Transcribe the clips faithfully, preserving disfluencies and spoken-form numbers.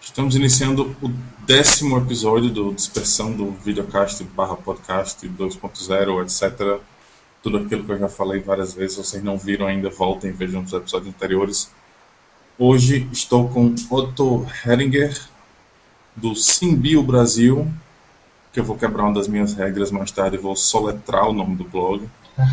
Estamos iniciando o décimo episódio do Dispersão, do videocast barra podcast dois ponto zero, etcétera. Tudo aquilo que eu já falei várias vezes, vocês não viram ainda, voltem e vejam os episódios anteriores. Hoje estou com Otto Heringer, do Symbio Brasil, que eu vou quebrar uma das minhas regras mais tarde e vou soletrar o nome do blog.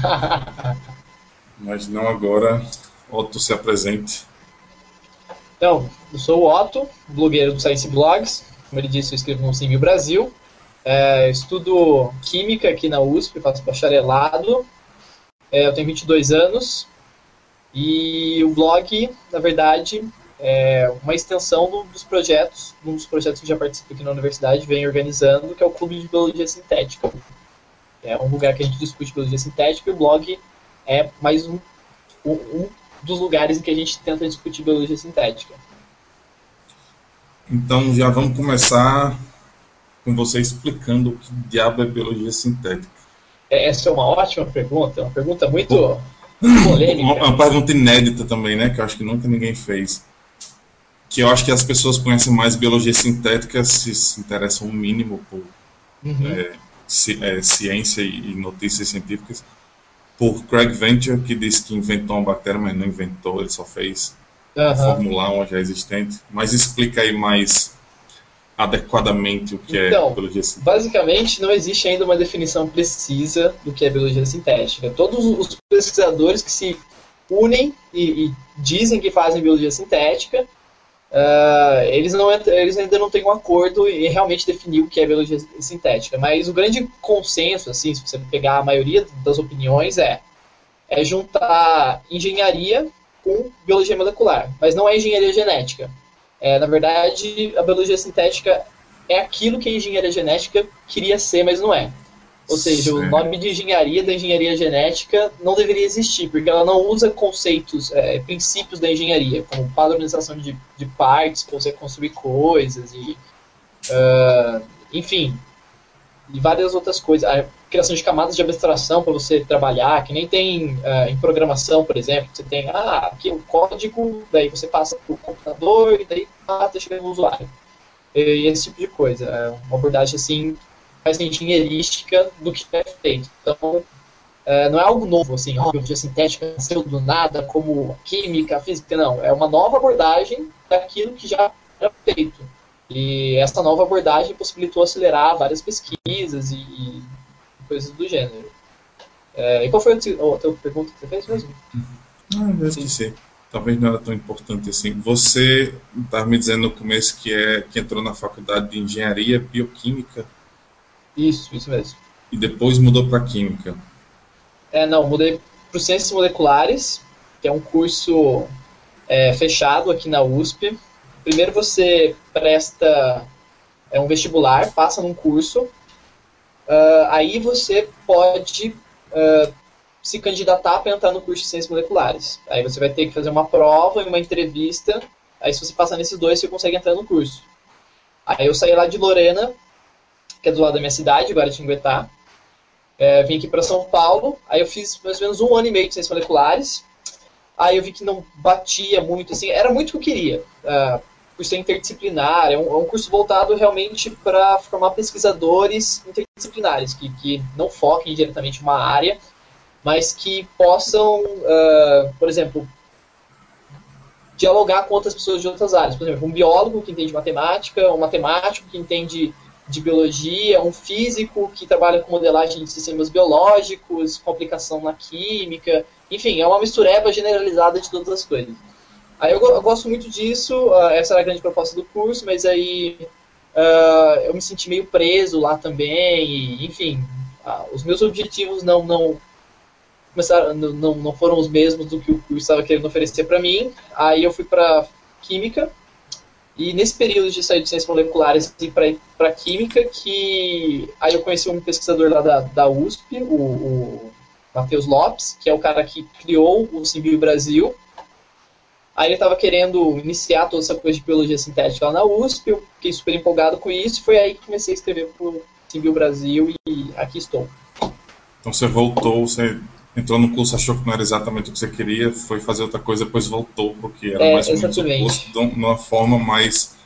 Mas não agora. Otto, se apresente. Então, eu sou o Otto, blogueiro do Science Blogs. Como ele disse, eu escrevo no Symbio Brasil. É, estudo Química aqui na U S P, faço bacharelado. É, eu tenho vinte e dois anos. E o blog, na verdade, é uma extensão do, dos projetos, um dos projetos que já participo aqui na universidade, vem organizando, que é o Clube de Biologia Sintética. É um lugar que a gente discute biologia sintética e o blog é mais um, um, um dos lugares em que a gente tenta discutir biologia sintética. Então já vamos começar com você explicando o que diabo é biologia sintética. Essa é uma ótima pergunta, uma pergunta muito polêmica. Uma, uma pergunta inédita também, né, que eu acho que nunca ninguém fez. Que eu acho que as pessoas conhecem mais biologia sintética se se interessam um mínimo por uhum. é, ci, é, ciência e notícias científicas, por Craig Venter, que disse que inventou uma bactéria, mas não inventou, ele só fez uhum. formular uma já existente. Mas explica aí mais adequadamente o que então, é biologia sintética. Basicamente, não existe ainda uma definição precisa do que é biologia sintética. Todos os pesquisadores que se unem e, e dizem que fazem biologia sintética, uh, eles, não, eles ainda não têm um acordo em realmente definir o que é biologia sintética. Mas o grande consenso, assim, se você pegar a maioria das opiniões, é, é juntar engenharia com biologia molecular. Mas não é engenharia genética. É, na verdade, a biologia sintética é aquilo que a engenharia genética queria ser, mas não é. Ou seja, Sim. o nome de engenharia da engenharia genética não deveria existir, porque ela não usa conceitos, é, princípios da engenharia, como padronização de, de partes para você construir coisas, e, uh, enfim, e várias outras coisas. A criação de camadas de abstração para você trabalhar, que nem tem uh, em programação, por exemplo. Você tem, ah, aqui o código, daí você passa para o computador e daí até chegar no usuário. E esse tipo de coisa. É uma abordagem assim, mais engenheirística do que é feito. Então, uh, não é algo novo, assim, a biologia sintética nasceu do nada, como a química, a física, não. É uma nova abordagem daquilo que já era feito. E essa nova abordagem possibilitou acelerar várias pesquisas e, e coisas do gênero. É, e qual foi a outra pergunta que você fez mesmo? Ah, eu esqueci. Talvez não era tão importante assim. Você estava me dizendo no começo que, é, que entrou na faculdade de engenharia bioquímica. Isso, isso mesmo. E depois mudou para química. É, não, mudei para ciências moleculares, que é um curso é, fechado aqui na U S P. Primeiro você presta é, um vestibular, passa num curso, uh, aí você pode uh, se candidatar para entrar no curso de Ciências Moleculares. Aí você vai ter que fazer uma prova e uma entrevista, aí se você passar nesses dois, você consegue entrar no curso. Aí eu saí lá de Lorena, que é do lado da minha cidade, Guaratinguetá, é, vim aqui para São Paulo, aí eu fiz mais ou menos um ano e meio de Ciências Moleculares, aí eu vi que não batia muito, assim, era muito o que eu queria. Uh, curso interdisciplinar, é um, é um curso voltado realmente para formar pesquisadores interdisciplinares, que, que não foquem diretamente em uma área, mas que possam, uh, por exemplo, dialogar com outras pessoas de outras áreas. Por exemplo, um biólogo que entende matemática, um matemático que entende de biologia, um físico que trabalha com modelagem de sistemas biológicos, com aplicação na química, enfim, é uma mistureba generalizada de todas as coisas. Aí eu, eu gosto muito disso, uh, essa era a grande proposta do curso, mas aí uh, eu me senti meio preso lá também, e, enfim, uh, os meus objetivos não, não, começaram, não, não foram os mesmos do que o curso estava querendo oferecer para mim. Aí eu fui para Química, e nesse período de sair de Ciências Moleculares e para Química, que aí eu conheci um pesquisador lá da, da U S P, o, o Matheus Lopes, que é o cara que criou o Symbio Brasil. Aí ele estava querendo iniciar toda essa coisa de biologia sintética lá na U S P, eu fiquei super empolgado com isso, e foi aí que comecei a escrever para o Symbio Brasil, e aqui estou. Então você voltou, você entrou no curso, achou que não era exatamente o que você queria, foi fazer outra coisa, depois voltou, porque era é, mais ou menos o curso, de uma forma mais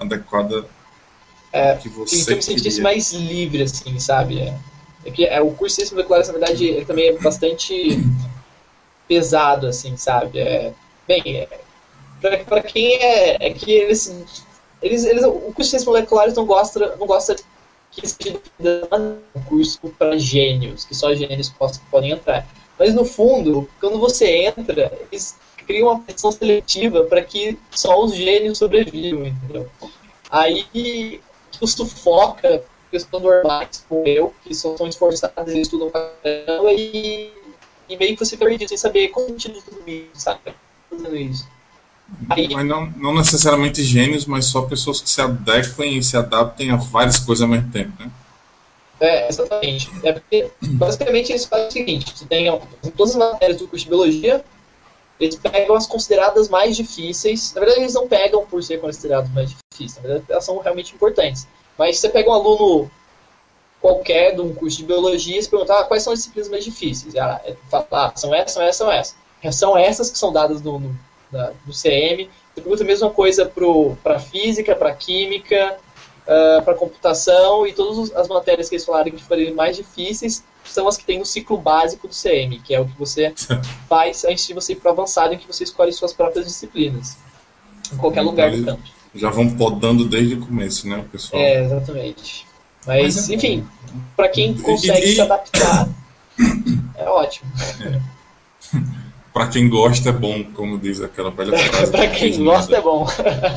adequada É, ao que você que eu me sentisse queria. mais livre, assim, sabe? É, é que é, o curso de ciências moleculares, na verdade, ele também é bastante pesado, assim, sabe? É, bem, é, para quem é, é que eles, eles, eles, o curso de ciências moleculares não gosta, não gosta que seja um curso para gênios, que só gênios possam, podem entrar. Mas no fundo, quando você entra, eles criam uma pressão seletiva para que só os gênios sobrevivam, entendeu? Aí isso sufoca pessoas normais como eu, que são, são esforçadas e estudam pra caramba, e, e meio que você fica perdido sem saber qual é o sentido de tudo isso, sabe? Fazendo isso. Aí, Mas não, não necessariamente gênios, mas só pessoas que se adequem e se adaptem a várias coisas ao mesmo tempo, né? é, exatamente. É porque, basicamente, eles fazem o seguinte: você tem em todas as matérias do curso de biologia, eles pegam as consideradas mais difíceis. Na verdade, eles não pegam por ser consideradas mais difíceis, na verdade, elas são realmente importantes. Mas você pega um aluno qualquer de um curso de biologia e se perguntar ah, quais são as disciplinas mais difíceis. Ah, é, fala, ah, são essas, são essas, são essas. São essas que são dadas no, no, na, no C M. Você pergunta a mesma coisa para física, para química, uh, para computação, e todas as matérias que eles falaram que forem mais difíceis são as que tem no ciclo básico do C M, que é o que você faz antes de você ir para o avançado, em que você escolhe suas próprias disciplinas, em qualquer Então, lugar do campo. Já vão podando desde o começo, né, pessoal? É, exatamente. Mas, Mas é enfim, para quem consegue E- e- se adaptar, é ótimo. Para quem gosta é bom, como diz aquela velha frase. Para que quem diz gosta, é nada. bom.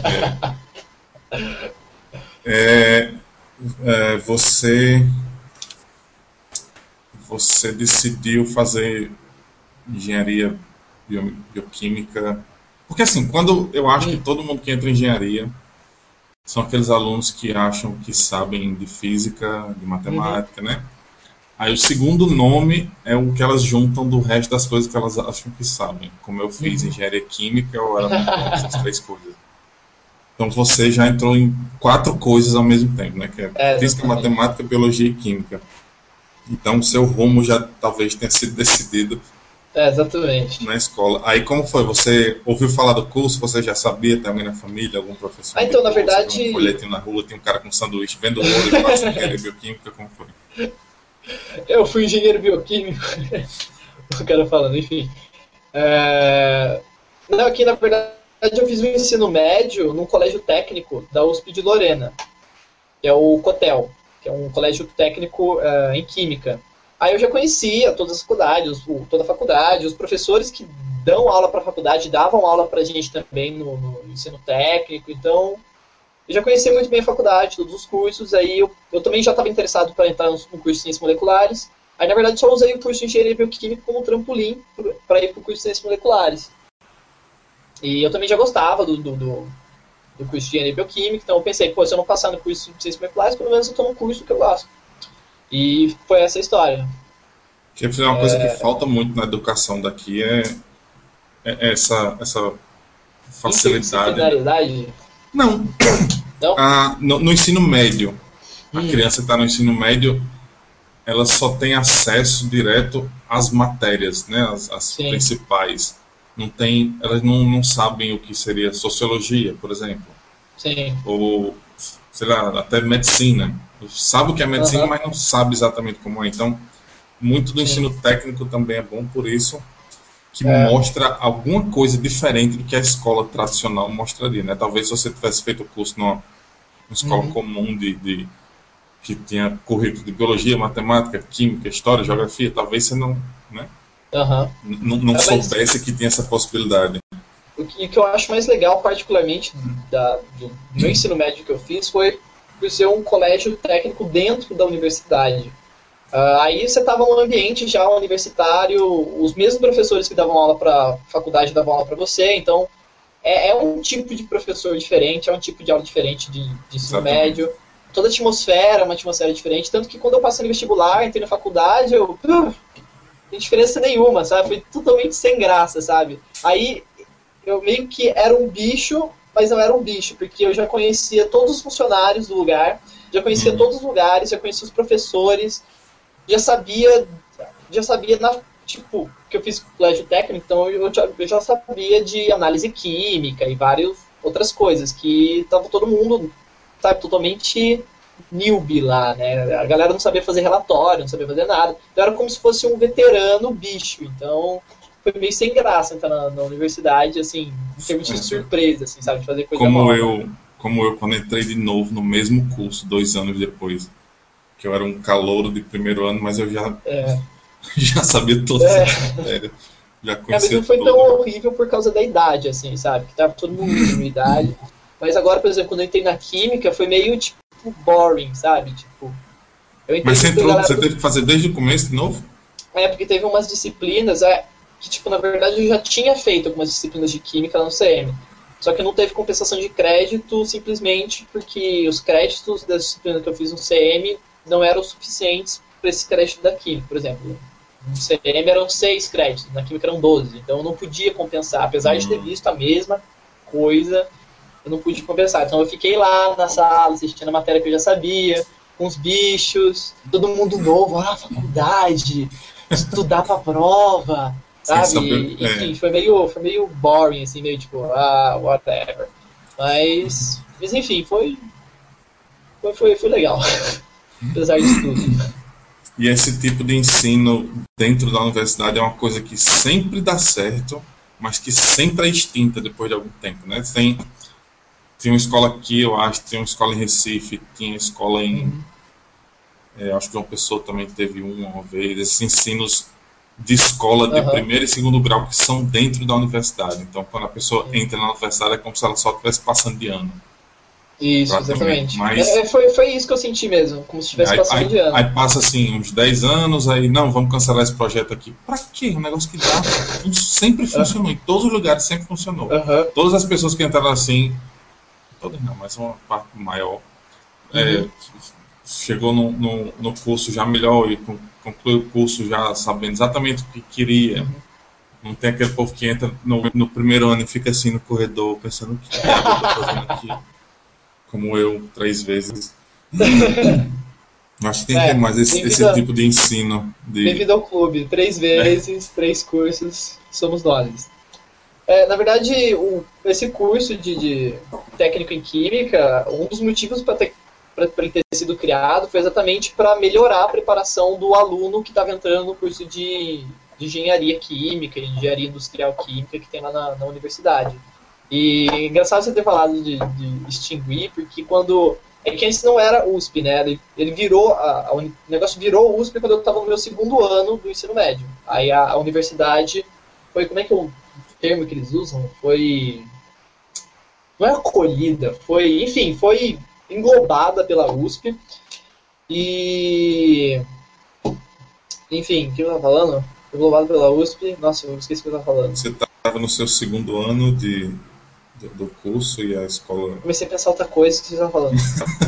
É, é, você, você decidiu fazer engenharia bio- bioquímica. Porque assim, quando eu acho que Hum, todo mundo que entra em engenharia são aqueles alunos que acham que sabem de física, de uhum, matemática, né? Aí o segundo nome é o que elas juntam do resto das coisas que elas acham que sabem. Como eu fiz uhum. engenharia química, eu era muito bom nessas três coisas. Então você já entrou em quatro coisas ao mesmo tempo, né? Que é É, física, exatamente. matemática, biologia e química. Então o seu rumo já talvez tenha sido decidido É, exatamente. na escola. Aí como foi? Você ouviu falar do curso? Você já sabia? Tem alguém na família? Algum professor Ah, então, na indicou? Você viu um verdade, folhetinho na rua? Tem um cara com sanduíche vendo ouro e passa engenharia bioquímica? Como foi? eu fui engenheiro bioquímico, o cara falando, enfim. É... Não, aqui, na verdade, eu fiz o ensino médio num colégio técnico da U S P de Lorena, que é o COTEL, que é um colégio técnico uh, em química. Aí eu já conhecia todas as faculdades, o, toda a faculdade, os professores que dão aula para a faculdade davam aula para a gente também no, no, ensino técnico, então eu já conhecia muito bem a faculdade, todos os cursos, aí eu, eu também já estava interessado para entrar no, no curso de Ciências Moleculares, aí na verdade só usei o curso de Engenharia Bioquímica como trampolim para ir para o curso de Ciências Moleculares. E eu também já gostava do, do, do do curso de engenharia bioquímica, então eu pensei, pô, se eu não passar no curso de ciências moleculares, pelo menos eu estou no curso que eu gosto. E foi essa a história. Que é uma coisa que falta muito na educação daqui é, é essa, essa facilidade, né? Interdisciplinaridade? Não, Não? a, no, no ensino médio, a Hum, criança que está no ensino médio, ela só tem acesso direto às matérias, né? As, as sim, principais. Não tem, elas não, não sabem o que seria sociologia, por exemplo, sim. ou sei lá, até medicina. Sabe o que é medicina, Aham, mas não sabe exatamente como é. Então, muito do sim. ensino técnico também é bom por isso, que É, mostra alguma coisa diferente do que a escola tradicional mostraria, né? Talvez se você tivesse feito o curso numa, numa escola uhum, comum de, de que tinha currículo de biologia, matemática, química, história, geografia, talvez você não, né, aham. não, não É, mas soubesse que tinha essa possibilidade. o que, o que eu acho mais legal, particularmente, da, do meu ensino médio que eu fiz, foi por ser um colégio técnico dentro da universidade. Uh, aí você estava num ambiente já universitário, os mesmos professores que davam aula para a faculdade davam aula para você, então é, é um tipo de professor diferente, é um tipo de aula diferente de, de ensino Exatamente. médio. Toda a atmosfera é uma atmosfera diferente, tanto que quando eu passei no vestibular, entrei na faculdade, eu... Uh, não tem diferença nenhuma, sabe? Foi totalmente sem graça, sabe? Aí eu meio que era um bicho, mas não era um bicho, porque eu já conhecia todos os funcionários do lugar, já conhecia Uhum. todos os lugares, já conhecia os professores, já sabia, já sabia na, tipo, que eu fiz colégio técnico, então eu já, eu já sabia de análise química e vários outras coisas, que tava todo mundo, sabe, totalmente newbie lá, né? A galera não sabia fazer relatório, não sabia fazer nada. Então era como se fosse um veterano bicho. Então foi meio sem graça entrar na, na universidade, assim, em termos de surpresa, assim, sabe, de fazer coisa como nova. eu Como eu, quando entrei de novo no mesmo curso, dois anos depois, que eu era um calouro de primeiro ano, mas eu já, É. já sabia todas É. as matérias, já É, mas conhecia não foi tudo. tão horrível por causa da idade, assim, sabe? Que tava todo mundo na mesma idade. Mas agora, por exemplo, quando eu entrei na química, foi meio, tipo, boring, sabe? Tipo, eu entrei Mas você junto com a entrou, galera você do... teve que fazer desde o começo de novo? É, porque teve umas disciplinas, é, que, tipo, na verdade eu já tinha feito algumas disciplinas de química lá no C M. Só que não teve compensação de crédito simplesmente porque os créditos da disciplina que eu fiz no C M não eram suficientes para esse crédito da química, por exemplo. No C M eram seis créditos, na química eram doze, então eu não podia compensar. Apesar de ter Hum. visto a mesma coisa, eu não pude compensar. Então eu fiquei lá na sala, assistindo a matéria que eu já sabia, com os bichos, todo mundo novo, ah, faculdade, estudar pra prova, Sem sabe? saber. E, É. enfim, foi meio, foi meio boring, assim, meio tipo, ah, whatever. Mas, mas enfim, foi, foi, foi, foi legal, apesar de tudo. E esse tipo de ensino dentro da universidade é uma coisa que sempre dá certo, mas que sempre é extinta depois de algum tempo, né? Tem, tem uma escola aqui, eu acho, tem uma escola em Recife, tinha escola em, Uhum. é, acho que uma pessoa também teve uma, uma vez, esses ensinos de escola de Aham. primeiro e segundo grau que são dentro da universidade. Então, quando a pessoa entra na universidade, é como se ela só estivesse passando de ano, Isso, praticamente. exatamente. É, Mas é, foi, foi isso que eu senti mesmo, como se estivesse aí, passando aí, de ano. aí passa assim uns dez anos, aí não, vamos cancelar esse projeto aqui. Pra quê? Um negócio que dá. Sempre funcionou, em todos os lugares sempre funcionou. Aham. Todas as pessoas que entraram assim, todas não, mas uma parte maior, é, Uhum. chegou no, no, no curso já melhor e con- concluiu o curso já sabendo exatamente o que queria. Uhum. Não tem aquele povo que entra no, no primeiro ano e fica assim no corredor pensando o que diabo eu tô fazendo aqui, como eu, três vezes. Acho que tem que ter É, mais esse, bem-vindo esse a- tipo de ensino de. bem-vindo ao clube. Três É, vezes, três cursos, somos nós. É, na verdade, o, esse curso de, de técnico em química, um dos motivos para ele ter sido criado foi exatamente para melhorar a preparação do aluno que estava entrando no curso de, de engenharia química, engenharia industrial química que tem lá na, na universidade. E é engraçado você ter falado de, de extinguir, porque quando. É que antes não era U S P, né? Ele, ele virou. A, a, o negócio virou U S P quando eu estava no meu segundo ano do ensino médio. Aí a, a universidade foi. Como é que é o termo que eles usam? Foi. Não é acolhida, foi. Enfim, foi englobada pela U S P. E. Enfim, o que eu estava falando? Foi englobada pela U S P. Nossa, eu esqueci o que eu estava falando. você estava no seu segundo ano de, do, do curso e a escola. Comecei a pensar outra coisa que você estava falando.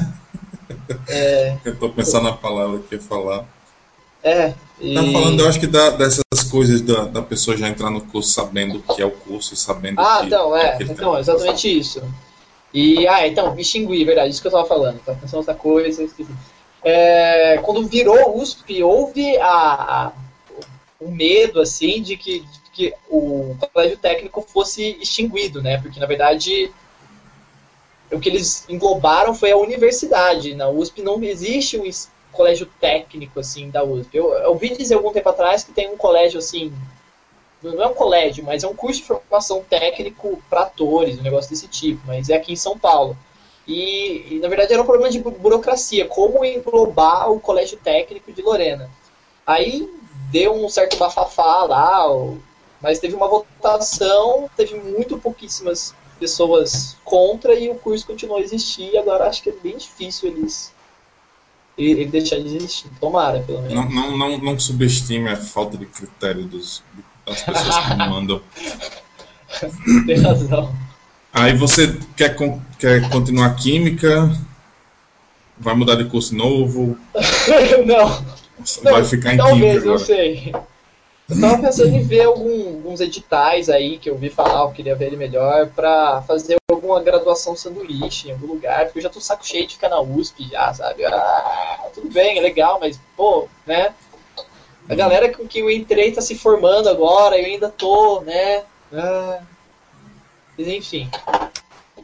É. Eu estou pensando na palavra que ia falar. É, Tá falando, e. eu acho que da, dessas coisas da, da pessoa já entrar no curso sabendo o que é o curso e sabendo Ah, que então, é é. aquele Então, tempo é que tá fazendo. exatamente isso. E, ah, então, extinguir, verdade, isso que eu tava falando. Tava pensando outra coisa, esqueci. É, quando virou U S P, houve a, a- o medo, assim, de que, de que o colégio técnico fosse extinguido, né? Porque, na verdade, o que eles englobaram foi a universidade. Na U S P não existe um es- colégio técnico, assim, da U S P. Eu, eu ouvi dizer algum tempo atrás que tem um colégio, assim, não é um colégio, mas é um curso de formação técnico para atores, um negócio desse tipo, mas é aqui em São Paulo. E, e, na verdade era um problema de bu- burocracia, como englobar o colégio técnico de Lorena. Aí deu um certo bafafá lá, o- mas teve uma votação, teve muito pouquíssimas pessoas contra e o curso continuou a existir. E agora acho que é bem difícil eles ele deixar de existir. Tomara, pelo Não, menos. não, não, não subestime a falta de critério dos, das pessoas que mandam. Tem razão. Aí você quer, con- quer continuar química, vai mudar de curso novo, Não, vai não, ficar em química talvez, não agora. sei. Eu tava pensando em ver algum- alguns editais aí que eu ouvi falar, eu queria ver ele melhor, pra fazer alguma graduação sanduíche em algum lugar, porque eu já tô saco cheio de ficar na U S P já, sabe? Ah, tudo bem, é legal, mas, pô, né? A galera com que eu entrei tá se formando agora, eu ainda tô, né? Ah, mas enfim.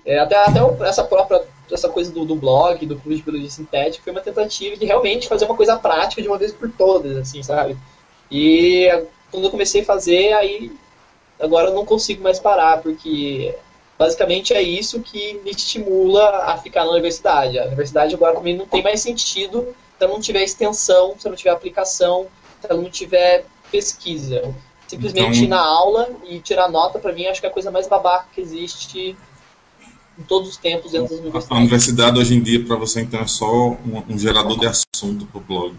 É, até até essa própria essa coisa do, do blog, do clube de biologia sintética, foi uma tentativa de realmente fazer uma coisa prática de uma vez por todas, assim, sabe? E quando eu comecei a fazer, aí agora eu não consigo mais parar, porque basicamente é isso que me estimula a ficar na universidade. A universidade agora também não tem mais sentido se ela não tiver extensão, se ela não tiver aplicação, se ela não tiver pesquisa. Simplesmente Então, ir na aula e tirar nota, pra mim, acho que é a coisa mais babaca que existe em todos os tempos dentro das a universidades. universidade hoje em dia, para você, então, é só um, um gerador de assunto para o blog.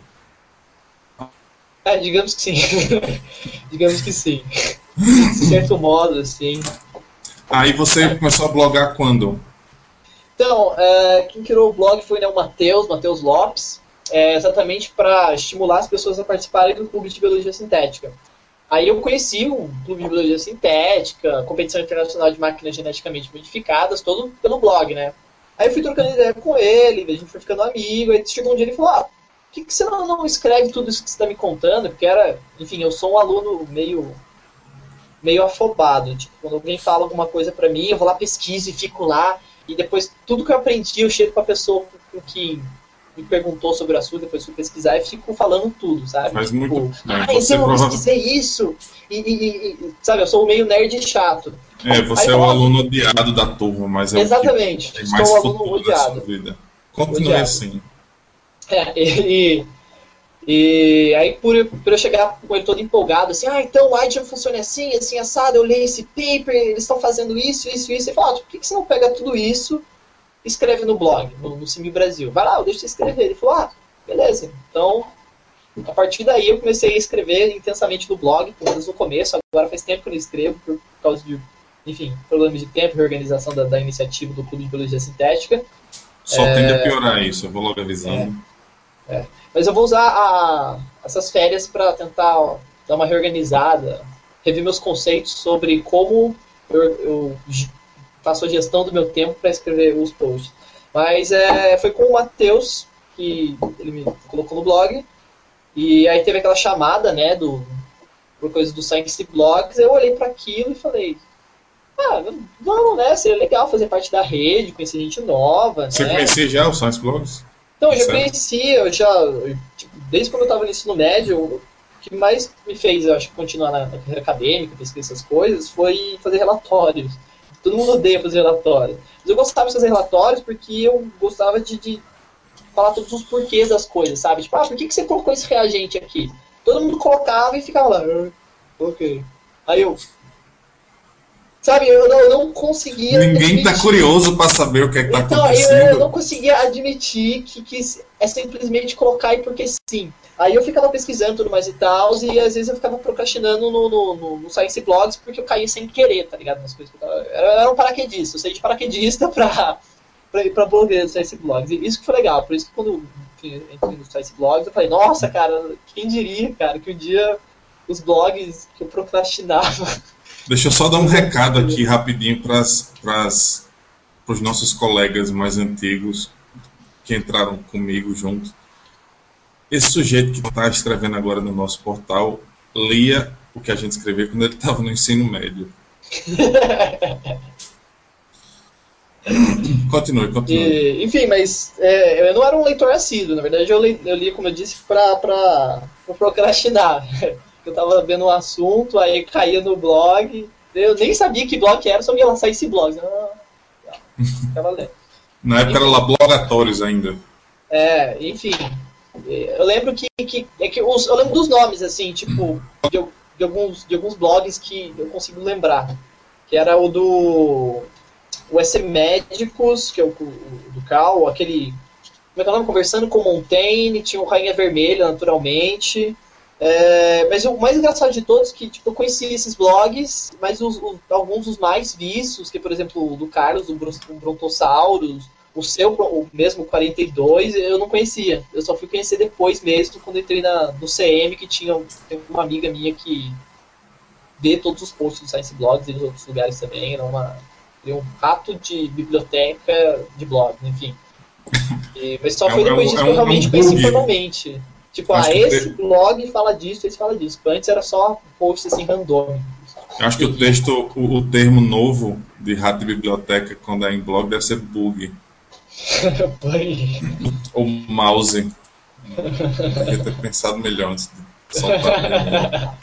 É, digamos que sim. digamos que sim. De certo modo, assim. Aí você começou a blogar quando? Então, é, quem criou o blog foi, né, o Matheus, Matheus Lopes, é, exatamente para estimular as pessoas a participarem do clube de biologia sintética. Aí eu conheci um clube de biologia sintética, competição internacional de máquinas geneticamente modificadas, todo pelo blog, né? Aí eu fui trocando ideia com ele, a gente foi ficando amigo, aí chegou um dia e ele falou, ah, por que, que você não, não escreve tudo isso que você está me contando? Porque era, enfim, eu sou um aluno meio, meio afobado, tipo, quando alguém fala alguma coisa pra mim, eu vou lá, pesquiso e fico lá, e depois tudo que eu aprendi eu chego pra pessoa com que me perguntou sobre o assunto, depois fui pesquisar e fico falando tudo, sabe? Faz tipo, muito bem. ah, Você então eu prova... pesquisei isso, e, e, e, sabe, eu sou meio nerd chato. É, você Aí, é o ó, aluno odiado da turma, mas é exatamente, o que tem estou mais um aluno futuro da sua odiado. vida. Continue Odiado. assim. É, e, e aí por, por eu chegar com ele todo empolgado, assim, ah, então o Agile funciona assim, assim, assado, eu leio esse paper, eles estão fazendo isso, isso, isso, e fala, ah, por que, que você não pega tudo isso e escreve no blog, no, no Simi Brasil? Vai lá, eu deixo você escrever. Ele falou, ah, beleza. Então, a partir daí eu comecei a escrever intensamente no blog, pelo menos no começo, agora faz tempo que eu não escrevo, por causa de, enfim, problemas de tempo, reorganização da, da iniciativa do Clube de Biologia Sintética. Só é... tende a piorar isso, eu vou logo avisando. É, é. Mas eu vou usar a, essas férias para tentar ó, dar uma reorganizada, rever meus conceitos sobre como eu, eu faço a gestão do meu tempo para escrever os posts. Mas é, foi com o Matheus que ele me colocou no blog, e aí teve aquela chamada, né, do, por coisa do Science Blogs, eu olhei para aquilo e falei, ah, vamos, né, seria legal fazer parte da rede, conhecer gente nova, Você né? conhecia já o Science Blogs? Então, eu já conhecia, eu já, eu, tipo, desde quando eu estava no ensino médio, o que mais me fez, eu acho, continuar na, na carreira acadêmica, pesquisar essas coisas, foi fazer relatórios. Todo mundo odeia fazer relatórios. Mas eu gostava de fazer relatórios porque eu gostava de, de falar todos os porquês das coisas, sabe? Tipo, ah, por que, que você colocou esse reagente aqui? Todo mundo colocava e ficava lá, ah, ok. Aí eu... Sabe, eu não, eu não conseguia... Ninguém admitir. tá curioso para saber o que é que tá então, acontecendo. Então, eu, eu não conseguia admitir que, que é simplesmente colocar e porque sim. Aí eu ficava pesquisando tudo mais e tal, e às vezes eu ficava procrastinando no, no, no, no Science Blogs porque eu caía sem querer, tá ligado? Nas coisas que eu tava... era, era um paraquedista, eu saí de paraquedista pra, pra ir pra blogueira do Science Blogs. E isso que foi legal, por isso que quando enfim, eu entrei no Science Blogs, eu falei, nossa, cara, quem diria, cara, que um dia os blogs que eu procrastinava... Deixa eu só dar um recado aqui rapidinho para os nossos colegas mais antigos que entraram comigo junto. Esse sujeito que está escrevendo agora no nosso portal lia o que a gente escreveu quando ele estava no ensino médio. Continue, continue. E, enfim, mas é, eu não era um leitor assíduo, na verdade eu li, eu li como eu disse, para procrastinar. Eu tava vendo um assunto, aí caía no blog, eu nem sabia que blog era, só ia lançar esse blog. Ah, ficava lendo. Na época era lá blogatórios ainda. É, enfim. Eu lembro que, que, é que os, eu lembro dos nomes, assim, tipo, de, de, alguns, de alguns blogs que eu consigo lembrar. Que era o do o S M Médicos, que é o, o do Cal, aquele. Como é que é o nome? Conversando com Montaigne, tinha o Rainha Vermelha, naturalmente. É, mas o mais engraçado de todos é que tipo, eu conheci esses blogs, mas os, os, alguns dos mais vistos, que por exemplo o do Carlos, o, o Brontossauros, o seu, o mesmo quarenta e dois, eu não conhecia. Eu só fui conhecer depois mesmo, quando entrei na, no C M, que tinha tem uma amiga minha que vê todos os posts do Science Blogs e dos outros lugares também. Era uma, um rato de biblioteca de blog, enfim. E, mas só foi é, depois é disso um, que eu realmente é um conheci informalmente. Tipo, acho ah, esse te... blog fala disso, esse fala disso. Antes era só post assim, randômico. Eu acho que o texto, o, o termo novo de rato de biblioteca quando é em blog deve ser bug. Ou mouse. Devia ter pensado melhor antes de soltar.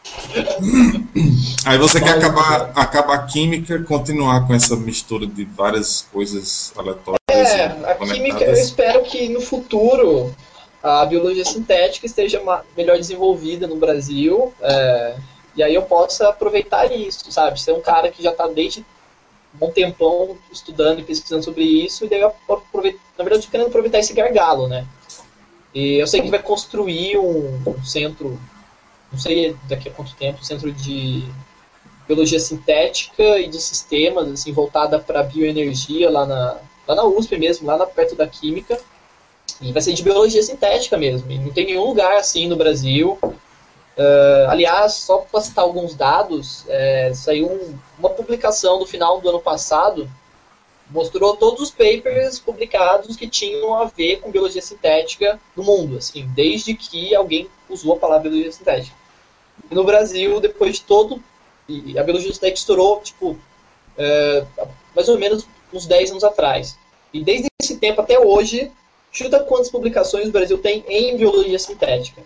Aí você quer acabar, acabar a química, continuar com essa mistura de várias coisas aleatórias. É, a química, eu espero que no futuro a biologia sintética esteja melhor desenvolvida no Brasil, é, e aí eu possa aproveitar isso, sabe? Ser um cara que já está desde um bom tempão estudando e pesquisando sobre isso, e daí eu aproveito, na verdade, eu querendo aproveitar esse gargalo, né? E eu sei que vai construir um, um centro, não sei daqui a quanto tempo, um centro de biologia sintética e de sistemas, assim, voltada para bioenergia lá na, lá na U S P mesmo, lá na, perto da Química. E vai ser de biologia sintética mesmo. E não tem nenhum lugar assim no Brasil. Uh, aliás, só para citar alguns dados, é, saiu um, uma publicação do final do ano passado, mostrou todos os papers publicados que tinham a ver com biologia sintética no mundo, assim, desde que alguém usou a palavra biologia sintética. E no Brasil, depois de todo... E a biologia sintética estourou, tipo, é, mais ou menos uns dez anos atrás. E desde esse tempo até hoje, chuta quantas publicações o Brasil tem em biologia sintética?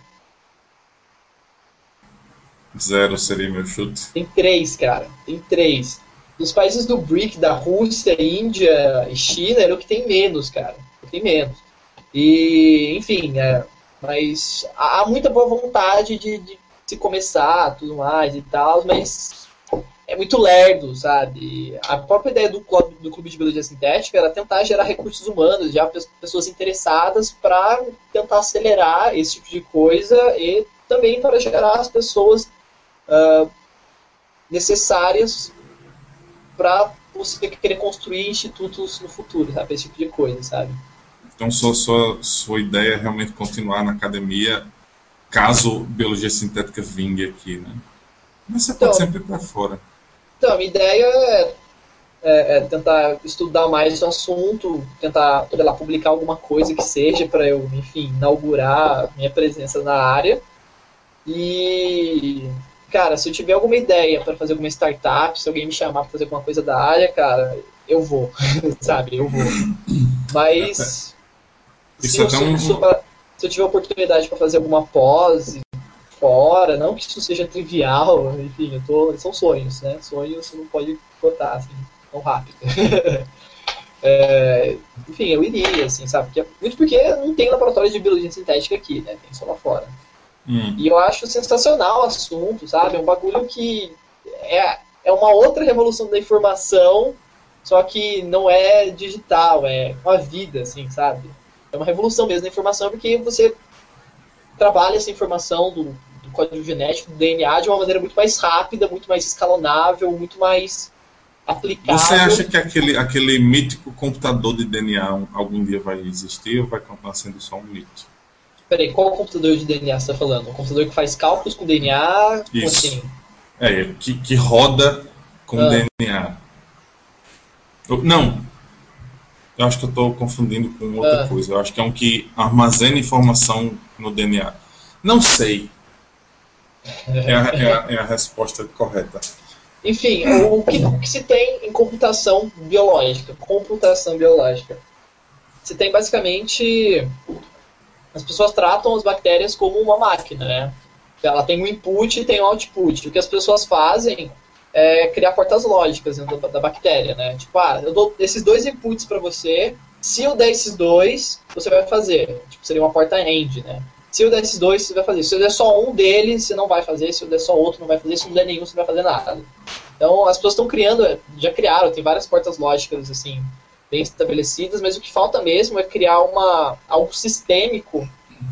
Zero seria meu chute. Tem três, cara. Tem três. Dos países do B R I C, da Rússia, Índia e China, era o que tem menos, cara. O que tem menos. E, enfim, é, mas há muita boa vontade de, de se começar, tudo mais e tal, mas é muito lerdo, sabe? A própria ideia do clube, do clube de biologia sintética era tentar gerar recursos humanos, já pessoas interessadas para tentar acelerar esse tipo de coisa e também para gerar as pessoas uh, necessárias para você querer construir institutos no futuro, sabe? Esse tipo de coisa, sabe? Então, sua, sua, sua ideia é realmente continuar na academia caso biologia sintética vingue aqui, né? Mas você então, pode sempre ir para fora. Então, a minha ideia é, é, é tentar estudar mais o assunto, tentar, sei lá, publicar alguma coisa que seja para eu, enfim, inaugurar minha presença na área. E, cara, se eu tiver alguma ideia para fazer alguma startup, se alguém me chamar para fazer alguma coisa da área, cara, eu vou, sabe? Eu vou. Mas Isso se, eu, até se, um... se, eu, se eu tiver oportunidade para fazer alguma pós fora, não que isso seja trivial, enfim, eu tô, são sonhos, né? Sonhos você não pode cortar assim, tão rápido. é, enfim, eu iria, assim, sabe? Porque, muito porque não tem laboratório de biologia sintética aqui, né? Tem só lá fora. Hum. E eu acho sensacional o assunto, sabe? É um bagulho que é, é uma outra revolução da informação, só que não é digital, é uma vida, assim, sabe? É uma revolução mesmo da informação, porque você trabalha essa informação do, do código genético, do D N A, de uma maneira muito mais rápida, muito mais escalonável, muito mais aplicável. Você acha que aquele, aquele mítico computador de D N A algum dia vai existir ou vai continuar sendo só um mito? Peraí, qual computador de D N A você está falando? Um computador que faz cálculos com D N A? Como Isso. assim? É, que, que roda com ah. D N A. Eu, não, eu acho que eu estou confundindo com outra ah. coisa. Eu acho que é um que armazena informação no D N A. Não sei. É a, é a, é a resposta correta. Enfim, o que, o que se tem em computação biológica? Computação biológica. Você tem basicamente... As pessoas tratam as bactérias como uma máquina, né? Ela tem um input e tem um output. O que as pessoas fazem é criar portas lógicas dentro da bactéria, né? Tipo, ah, eu dou esses dois inputs para você, se eu der esses dois, você vai fazer. Tipo, seria uma porta AND, né? Se eu der esses dois, você vai fazer. Se eu der só um deles, você não vai fazer. Se eu der só outro, não vai fazer. Se eu não der nenhum, você não vai fazer nada. Então, as pessoas estão criando, já criaram, tem várias portas lógicas, assim, bem estabelecidas, mas o que falta mesmo é criar uma, algo sistêmico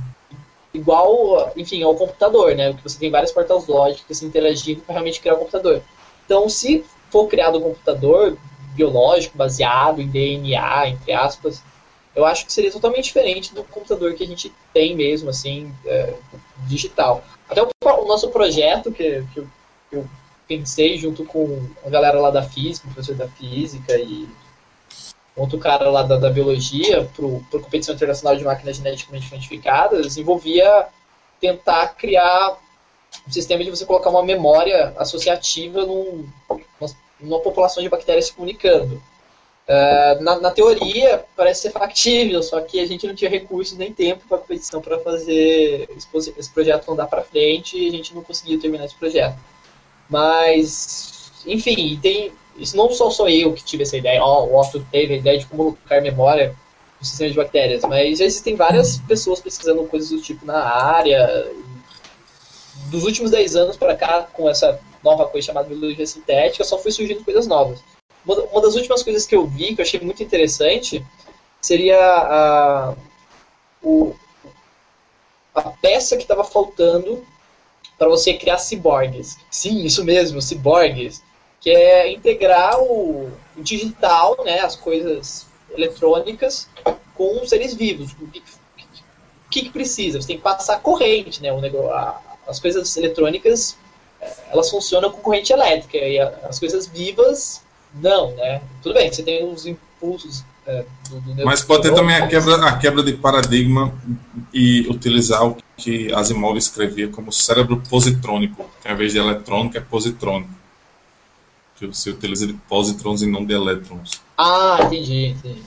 igual, enfim, ao computador, né? Que você tem várias portas lógicas interagindo para realmente criar o um computador. Então, se for criado um computador biológico baseado em D N A, entre aspas, eu acho que seria totalmente diferente do computador que a gente tem mesmo, assim, é, digital. Até o, o nosso projeto, que, que, eu, que eu pensei junto com a galera lá da física, o professor da física e outro cara lá da, da biologia, para a competição internacional de máquinas geneticamente modificadas, envolvia tentar criar um sistema de você colocar uma memória associativa num, uma população de bactérias se comunicando. Uh, na, na teoria, parece ser factível, só que a gente não tinha recursos nem tempo para competição para fazer esse, esse projeto andar para frente e a gente não conseguiu terminar esse projeto. Mas, enfim, tem, isso não sou só eu que tive essa ideia, oh, o Otto teve a ideia de como colocar memória no sistema de bactérias, mas já existem várias pessoas pesquisando coisas do tipo na área. Dos últimos dez anos para cá, com essa nova coisa chamada biologia sintética, só foi surgindo coisas novas. Uma das últimas coisas que eu vi, que eu achei muito interessante, seria a, o, a peça que estava faltando para você criar ciborgues. Sim, isso mesmo, ciborgues. Que é integrar o, o digital, né, as coisas eletrônicas, com seres vivos. O que, o que, que precisa? Você tem que passar corrente, né? O negócio, a, as coisas eletrônicas, elas funcionam com corrente elétrica, e a, as coisas vivas... Não, né? Tudo bem, você tem os impulsos é, do, do Mas pode ter também a quebra, a quebra de paradigma e utilizar o que Asimov escrevia como cérebro positrônico, que ao invés de eletrônico é positrônico. Que você utiliza de positrons e não de elétrons. Ah, entendi, entendi.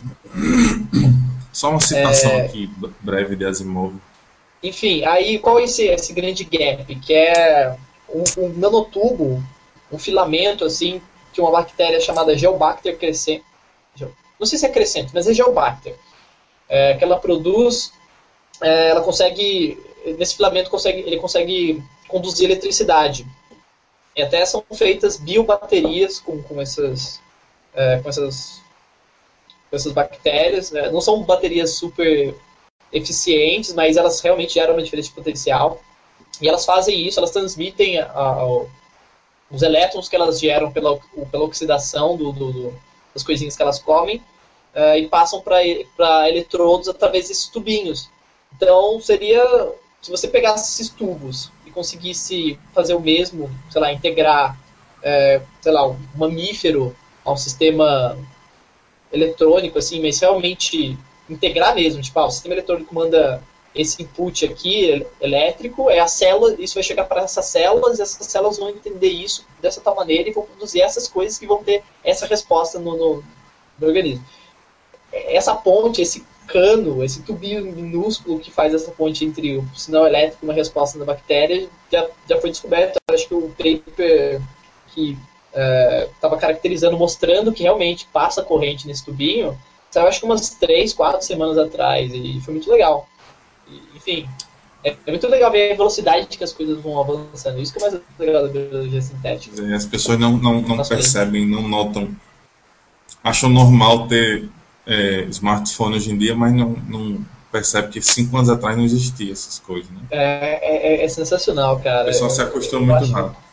Só uma citação é... aqui breve de Asimov. Enfim, aí qual é esse, esse grande gap? Que é um, um nanotubo, um filamento assim, que uma bactéria chamada Geobacter crescente, não sei se é crescente, mas é Geobacter, é, que ela produz, é, ela consegue, nesse filamento consegue, ele consegue conduzir eletricidade. E até são feitas biobaterias com, com, essas, é, com, essas, com essas bactérias, né? Não são baterias super eficientes, mas elas realmente geram uma diferença de potencial. E elas fazem isso, elas transmitem a, a, os elétrons que elas geram pela, pela oxidação do, do, do, das coisinhas que elas comem uh, e passam para eletrodos através desses tubinhos. Então, seria, se você pegasse esses tubos e conseguisse fazer o mesmo, sei lá, integrar, é, sei lá, um mamífero ao sistema eletrônico, assim, mas realmente integrar mesmo, tipo, ah, o sistema eletrônico manda esse input aqui, elétrico, é a célula, isso vai chegar para essas células, e essas células vão entender isso dessa tal maneira e vão produzir essas coisas que vão ter essa resposta no, no, no organismo. Essa ponte, esse cano, esse tubinho minúsculo que faz essa ponte entre o sinal elétrico e uma resposta da bactéria, já, já foi descoberto. Acho que o paper que estava uh, caracterizando, mostrando que realmente passa corrente nesse tubinho, saiu acho que umas três, quatro semanas atrás, e foi muito legal. Enfim, é muito legal ver a velocidade que as coisas vão avançando. Isso que é mais legal da biologia sintética. As pessoas não, não, não percebem, não notam. Acham normal ter é, smartphone hoje em dia, mas não, não percebe que cinco anos atrás não existia essas coisas. Né? É, é, é sensacional, cara. O pessoal se acostuma muito acho... rápido.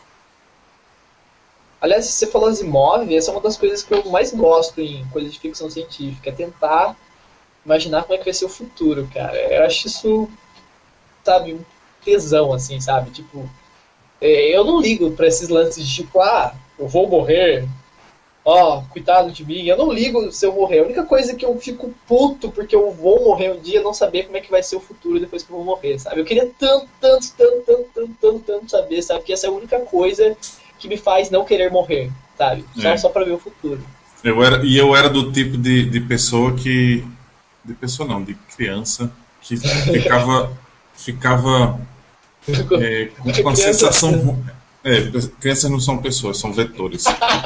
Aliás, você falou Asimov, essa é uma das coisas que eu mais gosto em coisas de ficção científica, é tentar imaginar como é que vai ser o futuro, cara. Eu acho isso, sabe, um tesão, assim, sabe? Tipo, eu não ligo pra esses lances de tipo, ah, eu vou morrer, ó, oh, cuidado de mim. Eu não ligo se eu morrer. A única coisa que eu fico puto porque eu vou morrer um dia é não saber como é que vai ser o futuro depois que eu vou morrer, sabe? Eu queria tanto, tanto, tanto, tanto, tanto, tanto, tanto saber, sabe? Que essa é a única coisa que me faz não querer morrer, sabe? Só, é. só pra ver o futuro. Eu era, e eu era do tipo de, de pessoa que... De pessoa não, de criança que ficava... ficava é, com, com a sensação... É, crianças não são pessoas, são vetores.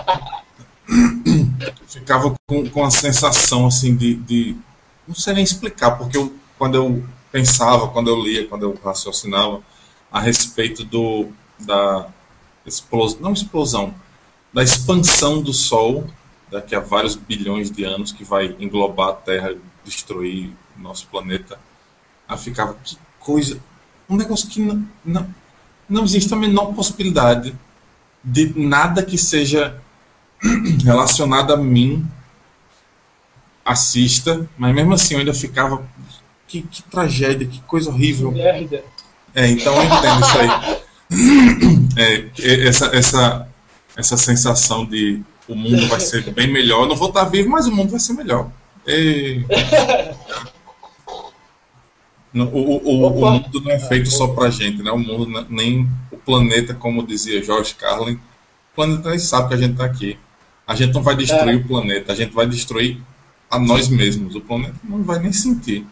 Ficava com, com a sensação assim de, de... Não sei nem explicar, porque eu, quando eu pensava, quando eu lia, quando eu raciocinava a respeito do... da explosão, não explosão, da expansão do Sol daqui a vários bilhões de anos, que vai englobar a Terra, destruir o nosso planeta. Aí ficava, que coisa, um negócio que não, não, não existe a menor possibilidade de nada que seja relacionado a mim assista, mas mesmo assim eu ainda ficava, que, que tragédia, que coisa horrível. Que merda. É, então eu entendo isso aí. É, essa, essa, essa sensação de o mundo vai ser bem melhor. Eu não vou estar vivo, mas o mundo vai ser melhor. E... o, o, o, o mundo não é feito só pra gente, né? O mundo, nem o planeta, como dizia George Carlin, o planeta nem sabe que a gente está aqui. A gente não vai destruir É. o planeta, a gente vai destruir a nós mesmos. O planeta não vai nem sentir.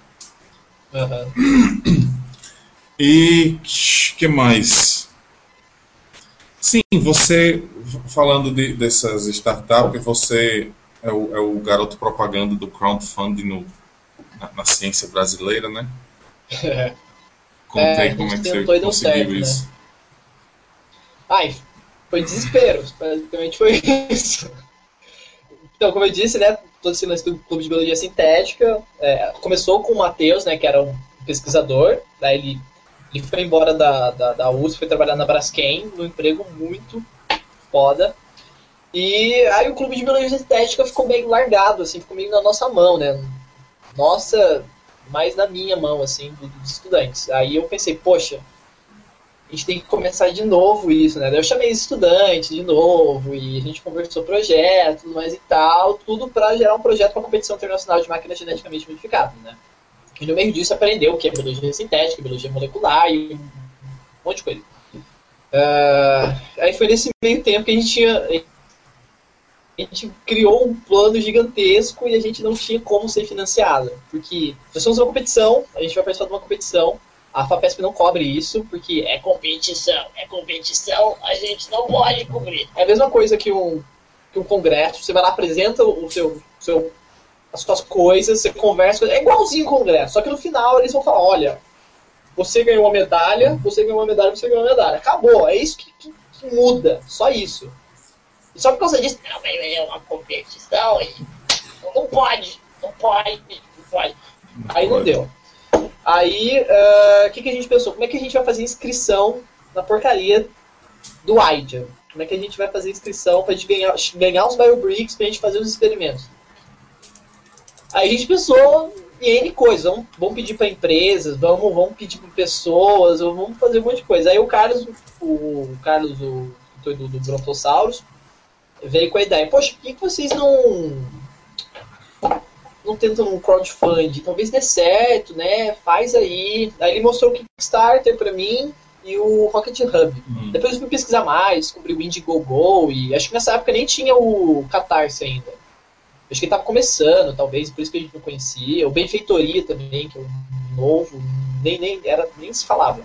Uhum. E que mais? Sim, você, falando de, dessas startups, você é o, é o garoto propaganda do crowdfunding no, na, na ciência brasileira, né? Conta É, a aí como é gente que você tentou e deu conseguiu certo, né? isso. Ai, foi desespero, basicamente foi isso. Então, como eu disse, né, todo esse lance do Clube de Biologia Sintética, é, começou com o Matheus, né, que era um pesquisador, daí ele, ele foi embora da, da, da U S P, foi trabalhar na Braskem, num emprego muito foda, e aí o Clube de Biologia Sintética ficou meio largado, assim, ficou meio na nossa mão, né, nossa, mais na minha mão, assim, dos estudantes. Aí eu pensei, poxa, a gente tem que começar de novo isso, né? Daí eu chamei os estudantes de novo e a gente conversou projeto, tudo mais e tal, tudo para gerar um projeto para a competição internacional de máquinas geneticamente modificadas, né? E no meio disso aprendeu o que é biologia sintética, biologia molecular e um monte de coisa. Uh, aí foi nesse meio tempo que a gente tinha, a gente criou um plano gigantesco e a gente não tinha como ser financiado, porque nós somos uma competição, a gente vai participar de uma competição. A FAPESP não cobre isso, porque é competição, é competição, a gente não pode cobrir. É a mesma coisa que um, que um congresso, você vai lá, apresenta o seu, seu, as suas coisas, você conversa, é igualzinho o congresso, só que no final eles vão falar, olha, você ganhou uma medalha, você ganhou uma medalha, você ganhou uma medalha. Acabou, é isso que, que, que muda, só isso. E só por causa disso, não, mas é uma competição, e não pode, não pode, não pode. Aí não deu. Aí, o uh, que, que a gente pensou? Como é que a gente vai fazer inscrição na porcaria do AIDIA? Como é que a gente vai fazer inscrição pra gente ganhar, ganhar os BioBricks pra gente fazer os experimentos? Aí a gente pensou em N coisas. Vamos, vamos pedir pra empresas, vamos, vamos pedir pra pessoas, vamos fazer um monte de coisa. Aí o Carlos, o, o Carlos, o do, do Brontosaurus, veio com a ideia. Poxa, por que, que vocês não... não tentam um crowdfunding, talvez dê certo, né? Faz aí. Aí ele mostrou o Kickstarter pra mim e o Rocket Hub. Hum. Depois eu fui pesquisar mais, descobri o Indiegogo e acho que nessa época nem tinha o Catarse ainda. Acho que ele tava começando, talvez, por isso que a gente não conhecia. O Benfeitoria também, que é um novo, nem, nem, era, nem se falava.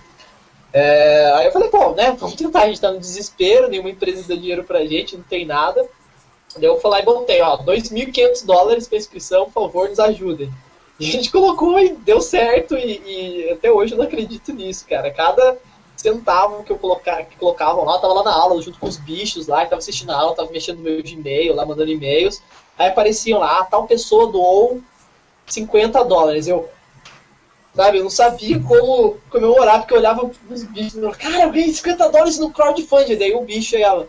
É, aí eu falei, pô, né? Vamos tentar, a gente tá no desespero, nenhuma empresa dá dinheiro pra gente, não tem nada. Daí eu fui lá e botei, ó, dois mil e quinhentos dólares para inscrição, por favor, nos ajudem. E a gente colocou e deu certo, e, e até hoje eu não acredito nisso, cara. Cada centavo que eu colocava, que colocavam lá, eu tava lá na aula, junto com os bichos lá, que tava assistindo a aula, tava mexendo no meu Gmail, lá mandando e-mails. Aí apareciam lá, tal pessoa doou cinquenta dólares. Eu, sabe, eu não sabia como comemorar, porque eu olhava pros bichos e falava, cara, eu ganhei cinquenta dólares no crowdfunding. Daí o bicho chegava,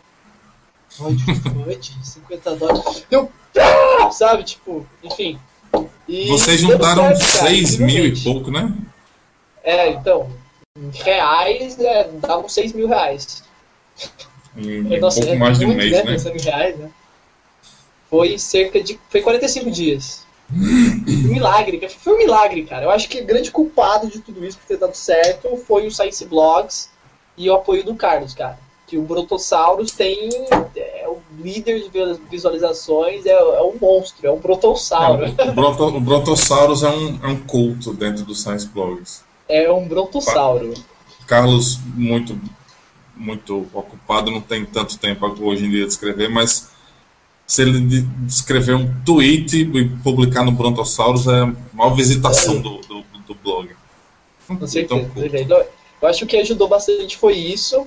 crowdfunding, cinquenta dólares. Deu, sabe, tipo, enfim. E vocês juntaram certo, seis mil e pouco, né? É, então, em reais, é, davam seis mil reais. Em, é, nossa, pouco é mais muito, de um mês, né? Pensando em reais, né? Foi cerca de... Foi quarenta e cinco dias. Um milagre, foi um milagre, cara. Eu acho que o grande culpado de tudo isso, por ter dado certo, foi o Science Blogs e o apoio do Carlos, cara. Que o Brontosaurus tem... É o líder de visualizações, é, é um monstro, é um brontossauro. É, o, Bronto, o Brontosaurus é um, é um culto dentro do Science Blogs. É um brontossauro. Carlos, muito, muito ocupado, não tem tanto tempo hoje em dia de escrever, mas se ele escrever um tweet e publicar no Brontosaurus é a maior visitação é. do, do, do blog. Com certeza. Então, eu acho que o que ajudou bastante foi isso.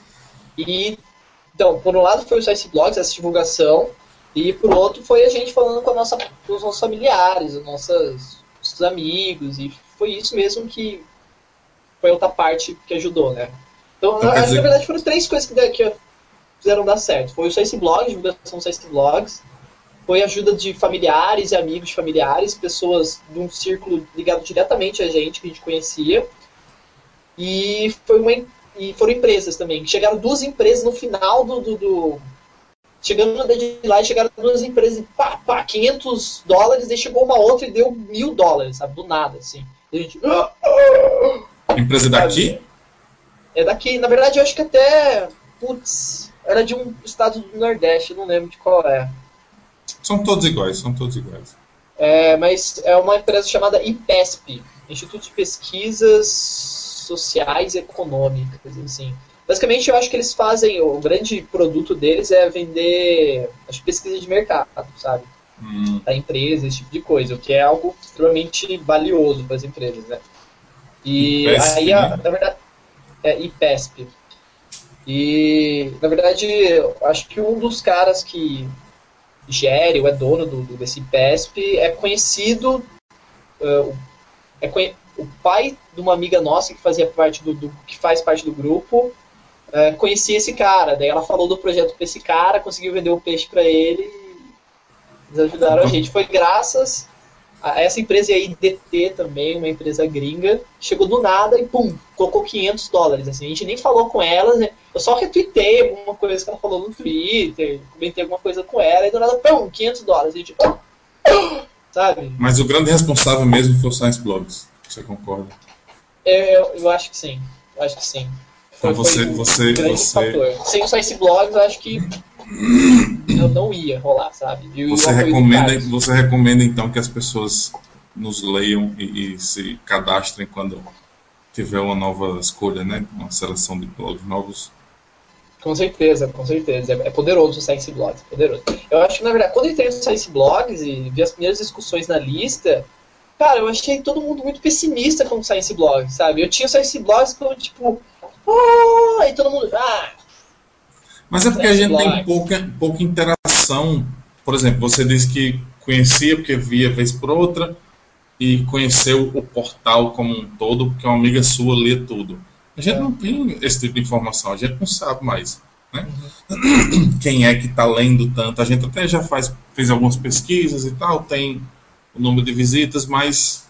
E, então, por um lado foi o Science Blogs, essa divulgação, e por outro foi a gente falando com, a nossa, com os nossos familiares, os nossos, nossos amigos, e foi isso mesmo que foi outra parte que ajudou, né? Então, então na, dizer... na verdade foram três coisas que, que fizeram dar certo. Foi o Science Blogs, divulgação do Science Blogs, foi a ajuda de familiares e amigos de familiares, pessoas de um círculo ligado diretamente a gente, que a gente conhecia, e foi uma E foram empresas também. Chegaram duas empresas no final do... do, do... Chegando na deadline, chegaram duas empresas, pá, pá, quinhentos dólares, daí chegou uma outra e deu mil dólares, sabe? Do nada, assim. E a gente... Empresa daqui? É daqui. Na verdade, eu acho que até... Putz, era de um estado do Nordeste, eu não lembro de qual é. São todos iguais, são todos iguais. É, mas é uma empresa chamada IPESP, Instituto de Pesquisas Sociais e Econômicas, assim. Basicamente, eu acho que eles fazem, o grande produto deles é vender, acho, pesquisa de mercado, sabe? Hum. Para empresas, esse tipo de coisa, o que é algo extremamente valioso para as empresas, né? E IPESP, aí, a, né? na verdade, é IPESP. E, na verdade, eu acho que um dos caras que gere ou é dono do, do, desse IPESP é conhecido, uh, é conhe o pai de uma amiga nossa que fazia parte do, do que faz parte do grupo, uh, conhecia esse cara. Daí ela falou do projeto para esse cara, conseguiu vender o peixe para ele e eles ajudaram Então, a gente. Foi graças a essa empresa aí, D T também, uma empresa gringa, chegou do nada e pum, colocou quinhentos dólares. Assim. A gente nem falou com ela, né? Eu só retuitei alguma coisa que ela falou no Twitter, comentei alguma coisa com ela e do nada, pum, quinhentos dólares. A gente, pum, sabe? mas o grande responsável mesmo foi o Science Blogs. Você concorda? Eu, eu acho que sim. Eu acho que sim. Foi, Então você, foi um você, grande você, fator. Sem usar esse blog, eu acho que eu não ia rolar, sabe? E o você apoio do recomenda, Carlos. você recomenda então que as pessoas nos leiam e, e se cadastrem quando tiver uma nova escolha, né? Uma seleção de blogs novos. Com certeza, com certeza. É poderoso o Science Blogs, é poderoso. Eu acho que, na verdade, quando eu entrei no Science Blogs e vi as primeiras discussões na lista, cara, eu achei todo mundo muito pessimista com o Science Blogs, sabe? Eu tinha o Science Blogs como, tipo, oh! Aí todo mundo, ah, Mas é porque a Science gente tem Blogs. pouca, pouca interação. Por exemplo, você disse que conhecia porque via vez por outra e conheceu o portal como um todo porque uma amiga sua lê tudo. A gente É. não tem esse tipo de informação, a gente não sabe mais, né? Quem é que está lendo tanto. A gente até já faz, fez algumas pesquisas e tal, tem o número de visitas, mas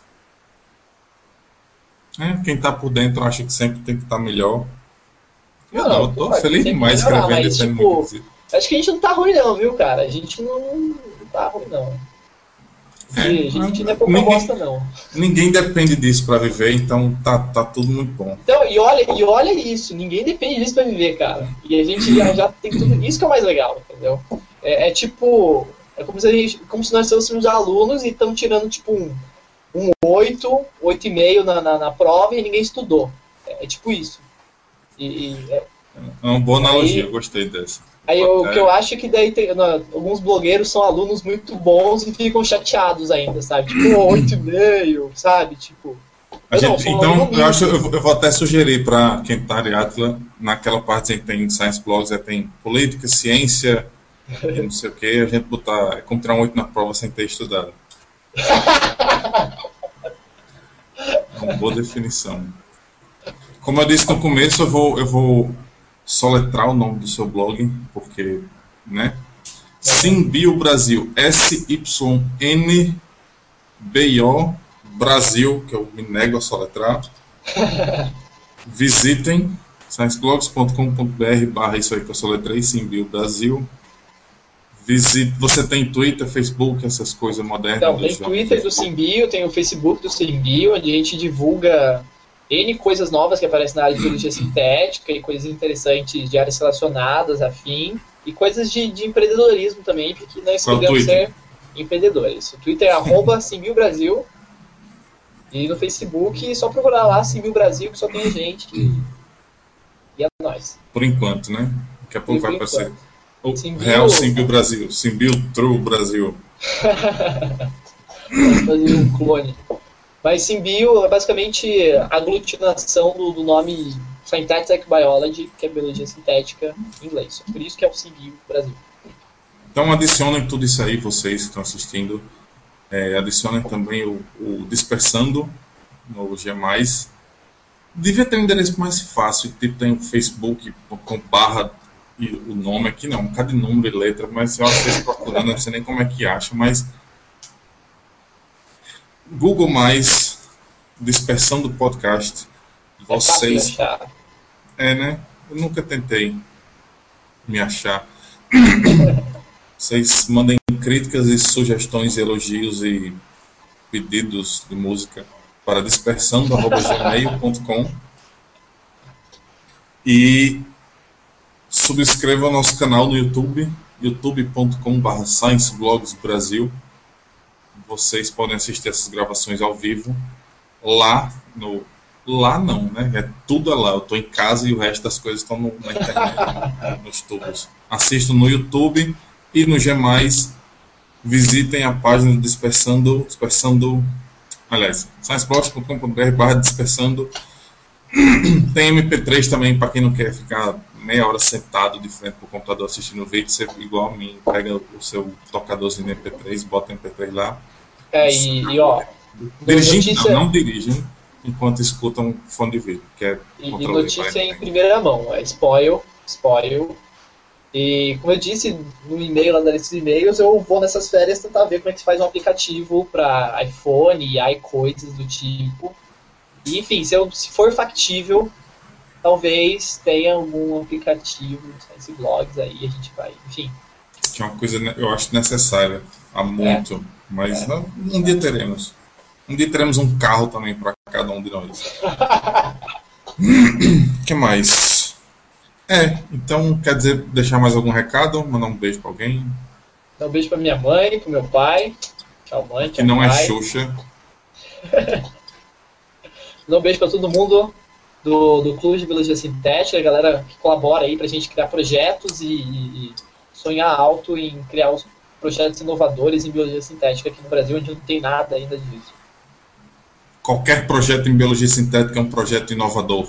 né, quem está por dentro acha que sempre tem que estar melhor. Eu não, eu tô pode, feliz tem que demais melhorar, escrevendo e mas, tendo muita tipo, visita. acho que a gente não tá ruim não, viu, cara? A gente não, não tá ruim não. É, A gente não é pouca ninguém, bosta não. ninguém depende disso para viver, então tá, tá tudo muito bom. Então, e olha, e olha isso, ninguém depende disso pra viver, cara. E a gente já, já tem tudo, isso que é o mais legal, entendeu? É, é tipo, é como se, a gente, como se nós fôssemos alunos e estamos tirando tipo um, um oito, oito e meio na, na, na prova e ninguém estudou. É, é tipo isso. E, e, é, É uma boa analogia, aí, eu gostei dessa. aí o É, que eu acho é que daí tem, não, alguns blogueiros são alunos muito bons e ficam chateados ainda, sabe? Tipo, oito e meio, sabe? Tipo... a Eu não, gente, sou um então, aluno eu acho, humilde. eu, eu vou até sugerir para quem está de Atlas, naquela parte que tem Science Blogs, é, tem política, ciência e não sei o que, a gente botar, é como tirar um oito na prova sem ter estudado. É uma boa definição. Como eu disse no começo, eu vou, eu vou soletrar o nome do seu blog, porque, né? Symbio Brasil, S Y N B I O Brasil, que eu me nego a soletrar. Visitem scienceblogs ponto com ponto br barra isso aí que eu soletrei, Symbio Brasil. Visite, você tem Twitter, Facebook, essas coisas modernas? Então, tem dos jogos? Twitter do Symbio, tem o Facebook do Symbio, onde a gente divulga N coisas novas que aparecem na área de biologia sintética e coisas interessantes de áreas relacionadas, afim, e coisas de, de empreendedorismo também, porque nós Qual é o queremos Twitter? ser empreendedores. O Twitter é arroba Symbio Brasil, e no Facebook é só procurar lá Symbio Brasil, que só tem gente, que... e é nóis. Por enquanto, né? Daqui a pouco Por vai aparecer enquanto. o Symbio- Real Symbio Brasil, Symbio True Brasil. Vamos fazer um clone. Mas Symbio é basicamente a aglutinação do, do nome Synthetic Biology, que é biologia sintética em inglês. Por isso que é o Symbio Brasil. Então adicionem tudo isso aí, vocês que estão assistindo. É, adicionem também o, o Dispersando no G mais. Devia ter um endereço mais fácil, tipo tem o Facebook com barra e o nome aqui, não, um bocado de número e letra, mas eu às vezes procurando, não sei nem como é que acha, mas Google mais, Dispersando Podcast, vocês... É fácil É, né? Eu nunca tentei me achar. Vocês mandem críticas e sugestões, elogios e pedidos de música para dispersando arroba gmail ponto com e subscreva o nosso canal no YouTube, youtube ponto com barra Science Blogs Brasil. Vocês podem assistir essas gravações ao vivo lá no... Lá não, né? É tudo lá. Eu estou em casa e o resto das coisas estão no, na internet, nos tubos. Assistam no YouTube e no G mais. Visitem a página Dispersando... Dispersando... Aliás, scienceblogs ponto com ponto br barra Dispersando. Tem M P três também, para quem não quer ficar meia hora sentado de frente para o computador assistindo o vídeo. Você, igual a mim, pega o seu tocadorzinho de M P três, bota o M P três lá. É, e, e ó... Dirigindo, notícia... não, não dirigem enquanto escutam fone de vídeo, que é e, e notícia em primeira mão, é spoil, spoil. E como eu disse no e-mail, lá na lista de e-mails, eu vou nessas férias tentar ver como é que se faz um aplicativo para iPhone e iCoisas do tipo. E, enfim, se, eu, se for factível, talvez tenha algum aplicativo, Science Blogs aí, a gente vai, enfim. Que é uma coisa, eu acho, necessária há muito, é. mas é. um dia teremos. Um dia teremos um carro também para cada um de nós. O que mais? É, então, quer dizer, deixar mais algum recado? Mandar um beijo para alguém? Dar um beijo para minha mãe, para meu pai. Tchau, mãe. Tchau, que não pai. é Xuxa. Dar um beijo para todo mundo do, do Clube de Biologia Sintética, a galera que colabora aí para a gente criar projetos e, e sonhar alto em criar os projetos inovadores em biologia sintética aqui no Brasil, onde não tem nada ainda disso. Qualquer projeto em biologia sintética é um projeto inovador.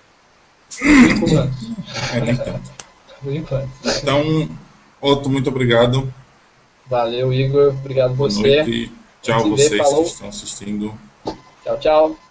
É, nem tanto. Então, Otto, muito obrigado. Valeu, Igor. Obrigado Boa você. Noite. Tchau, vocês que estão assistindo. Tchau, tchau.